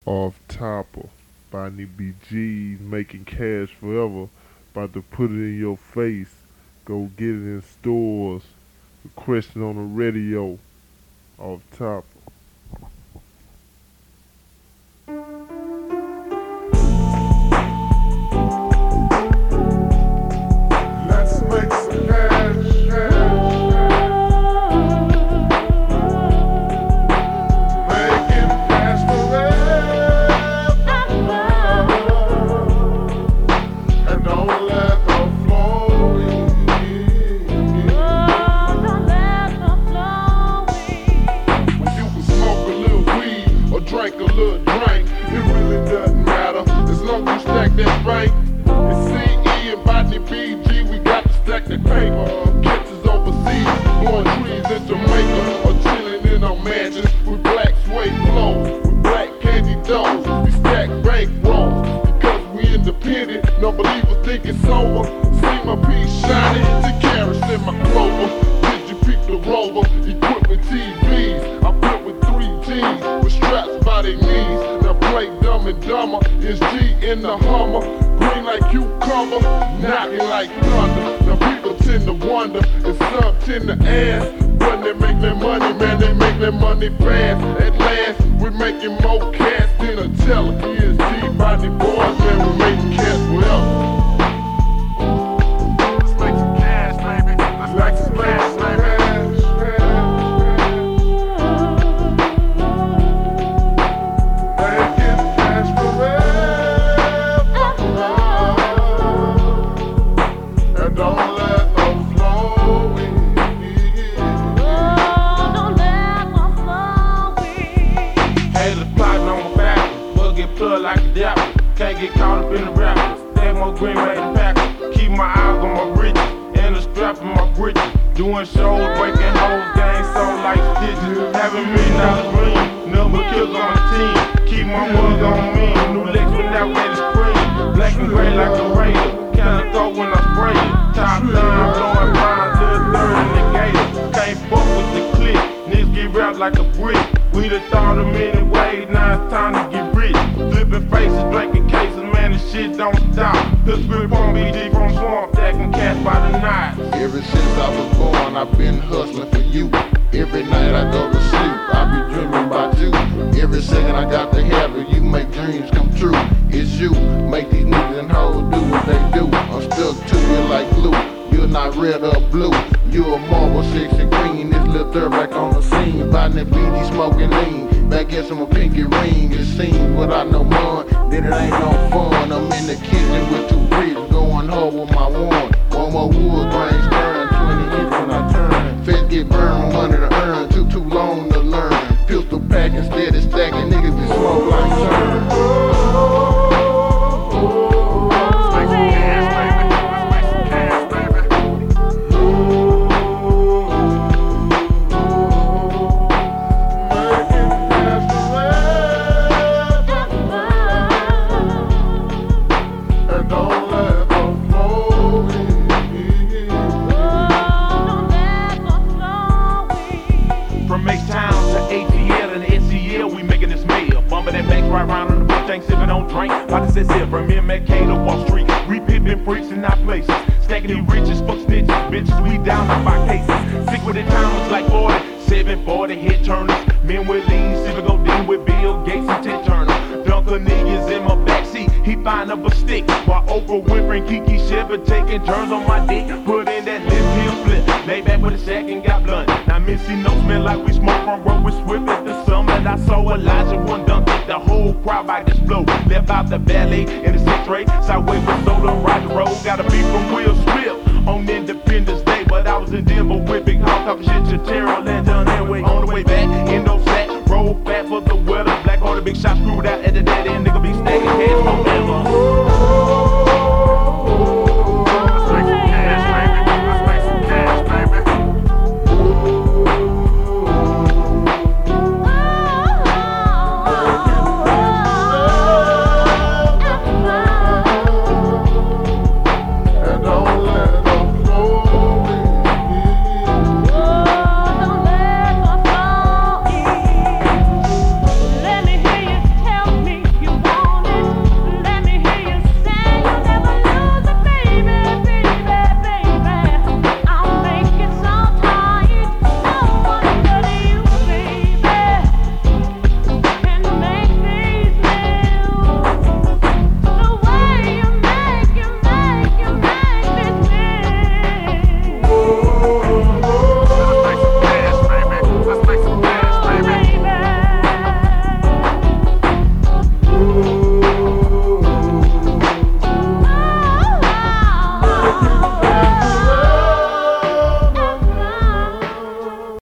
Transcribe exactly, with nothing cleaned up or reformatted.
Off Topper, Bonnie B G, making cash forever. About to put it in your face. Go get it in stores. Requesting on the radio. Off Topper. Let's make some cash, cash, making cash forever, and don't let the flow in. When you can smoke a little weed or drink a little drink, it really doesn't matter as long as you stack that bank. It's C E and Bonnie B G, we got to stack the paper. Catches overseas, blowing trees in Jamaica, or chilling in our mansions with black suede clothes, with black candy doughs. We stack bank rolls because we independent. No believers think it's over. See my piece shining, to carrots in my clover. Did you peep the rover? Equipped with T Vs, I put with three G's with straps by their knees. Now play Dumb and Dumber. It's G in the Hummer, green like cucumber, knocking like thunder. Now people tend to wonder if some tend to ask when they make their money, man, they make their money fast. At last, we're making more cash than a teller. E S G by the boys, man, we're making cash forever. Let's make some cash, baby. Let's make some cash, baby. Making cash forever, and don't let them flow in. Haters plotting on my back, bug get plugged like a dapper. Can't get caught up in the rappers. Stay more green like the packer. Keep my eyes on my bridges and the strap in my bridges. Doing shows, breaking hoes, gang sold like stitches. Having million dollar dreams, number kills on the team. Keep my mug on me, new legs without ready to scream. Black and gray like a raider, kinda throw when I spray it. Top line, blowing rounds to the third in the gator. Can't fuck with the clip, niggas get wrapped like a brick. We done thought of many ways, now it's time to get rich. Flipping faces, drinking cases, man, this shit don't stop. The script on B G from Swamp, stacking cash by the night. Ever since I was born, I've been hustling for you. Every night I go to sleep, I be dreaming about you. Every second I got to have it, you make dreams come true. It's you, make these niggas and hoes do what they do. I'm stuck to you like glue. You're not red or blue, you're a marble, sexy green. This little third back on the scene, Bonnie B G smoking lean. Back in some pinky ring, it seems without no money, then it ain't no fun. I'm in the kitchen with two bricks, going hard with my one. One more wood grain stirring, twenty inch when I turn. Feds get burned, money to earn, too too long to learn. Pistol packing, steady stacking, niggas be smoke like CERN. Right round on the bush, ain't sippin' on drink. Like I said, from M K to Wall Street, we pippin' bricks in our places. Stacking these riches, fuck snitches, bitches, we down on our cases. Sick with the timers like forty, seven forty hit turners. Men with lean, Civic Odin with Bill Gates and Ted Turner. Dunker niggas in my backseat, he find up a stick. While Oprah Winfrey and Kiki Shepard taking turns on my dick. Put in that lip heel flip, lay back with a sack and got blunt. Now Missy no smell like we smoke from road with Swift at the summer. I saw Elijah one dunk it, the whole crowd by this flow. Left out the ballet in the sixth rate, sideway with soda, ride the road. Got a beat from Will Smith on Independence Day, but I was in Denver with Big Hawk talking shit to Terrell and John Airway. On the way back, Indo sack, roll fat for the weather. Black order, big shot screwed out at the daddy, and nigga be stacking cash.